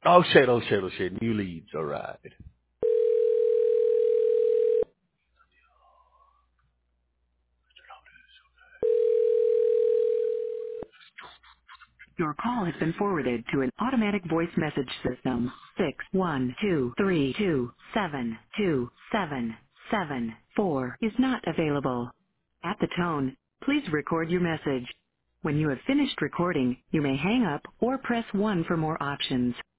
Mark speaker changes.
Speaker 1: Oh shit, oh shit, oh shit. New leads, alright.
Speaker 2: Your call has been forwarded to an automatic voice message system. 61232772774 is not available. At the tone, please record your message. When you have finished recording, you may hang up or press 1 for more options.